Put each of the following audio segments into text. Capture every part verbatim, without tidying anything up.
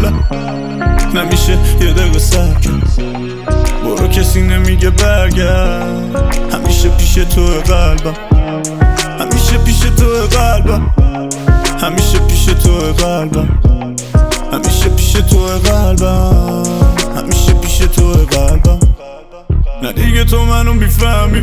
قلبم نمیشه یه دقیقه سکت برو کسی نمیگه برگرد همیشه پیش تو قلبم همیشه پیش تو قلبم همیشه پیش تو قلبم همیشه پیش تو قلبم همیشه پیش تو قلبم نه دیگه تو منو میفهمی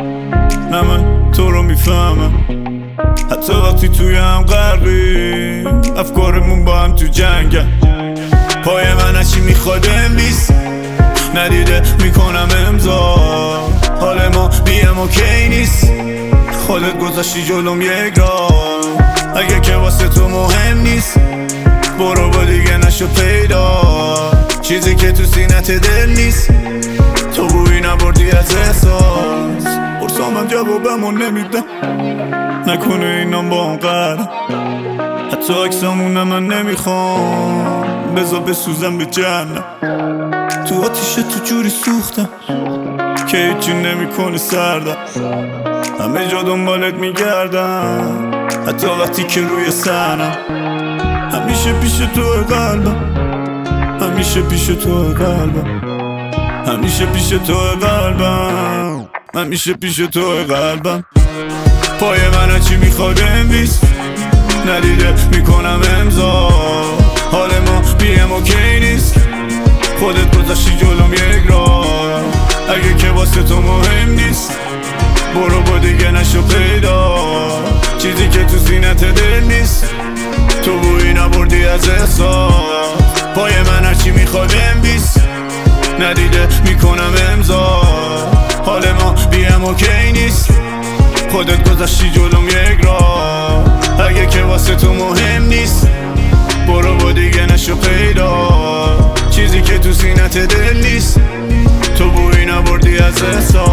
نه من تو رو میفهمم حتی وقتی توی هم غرقی افکارمون با هم تو جنگن پای من هرچی میخواد امریز ندیده میکنم امضا حال ما بیم اوکی نیست خودت گذاشتی جلوم یک راه اگه که واسه تو مهم نیست برو با دیگه نشو پیدا چیزی که تو سینت دل نیست تو بویی نبردی از احساس پرسامم جوابمو نمیدم نکنه اینام با هم قرم حتی عکسامونه من نمیخوام بذار بسوزم به جهنم تو آتیشه تو جوری سوختم که هیچی نمیکنه سردم همه جا دنبالت میگردم حتی وقتی که روی سرم همیشه پیش تو قلبم همیشه پیش تو قلبم همیشه پیش تو قلبم همیشه پیش تو قلبم پای من هرچی میخواد انویس ندیده میکنم امضا حال ما بیم اوکی نیست خودت گذاشتی جلوم یک راه اگه که واسه تو مهم نیست برو با دیگه نشو پیدا چیزی که تو سینت دل نیست تو بویی نبردی از احساس پای من هرچی میخواد انویس ندیده میکنم امضا حال ما بیم اوکی نیست خودت گذاشتی جلوم یک راه اگه که واسه تو مهم نیست برو با دیگه نشو پیدا چیزی که تو سینت دل نیست تو بویی نبردی از احساس